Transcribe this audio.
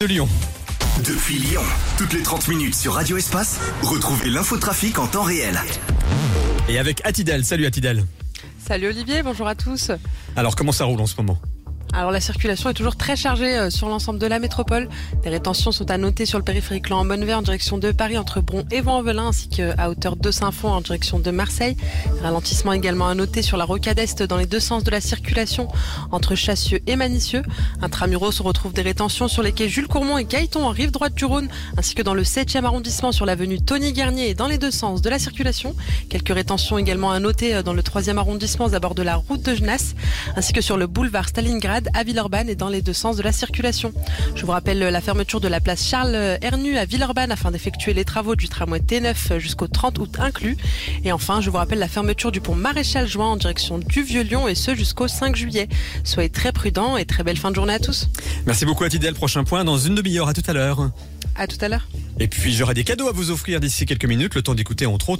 de Lyon. Depuis Lyon, toutes les 30 minutes sur Radio Espace, retrouvez l'infotrafic en temps réel. Et avec Atidal. Salut Atidal. Salut Olivier, bonjour à tous. Alors comment ça roule en ce moment ? Alors la circulation est toujours très chargée sur l'ensemble de la métropole. Des rétentions sont à noter sur le périphérique Laon en Bonnevet en direction de Paris entre Bron et Vaux-en-Velin ainsi qu'à hauteur de Saint-Fond en direction de Marseille. Ralentissement également à noter sur la rocade est dans les deux sens de la circulation entre Chassieux et Manicieux. Intramuros on retrouve des rétentions sur les quais Jules Courmont et Gaëton en rive droite du Rhône ainsi que dans le 7e arrondissement sur l'avenue Tony Garnier et dans les deux sens de la circulation. Quelques rétentions également à noter dans le 3e arrondissement à bord de la route de Genasse ainsi que sur le boulevard Stalingrad à Villeurbanne et dans les deux sens de la circulation. Je vous rappelle la fermeture de la place Charles Hernu à Villeurbanne afin d'effectuer les travaux du tramway T9 jusqu'au 30 août inclus. Et enfin, je vous rappelle la fermeture du pont Maréchal Juin en direction du Vieux-Lyon et ce jusqu'au 5 juillet. Soyez très prudents et très belle fin de journée à tous. Merci beaucoup Atidal. Prochain point dans une demi-heure. À tout à l'heure. À tout à l'heure. Et puis j'aurai des cadeaux à vous offrir d'ici quelques minutes. Le temps d'écouter entre autres